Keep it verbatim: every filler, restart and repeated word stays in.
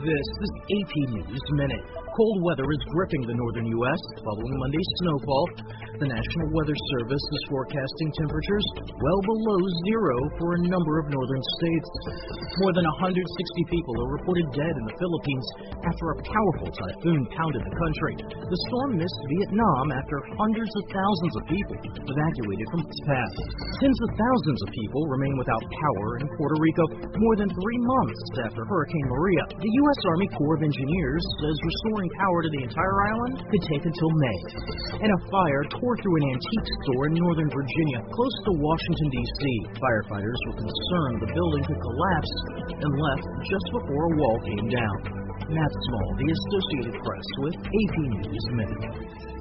This is A P News Minute. Cold weather is gripping the northern U S following Monday's snowfall. The National Weather Service is forecasting temperatures well below zero for a number of northern states. More than one hundred sixty people are reported dead in the Philippines after a powerful typhoon pounded the country. The storm missed Vietnam after hundreds of thousands of people evacuated from its path. Tens of thousands of people remain without power in Puerto Rico more than three months after Hurricane Maria. The U S Army Corps of Engineers says restoring power to the entire island could take until May. And a fire tore through an antique store in Northern Virginia, close to Washington, D C Firefighters were concerned the building could collapse and left just before a wall came down. Matt Small, The Associated Press, with A P News Minute.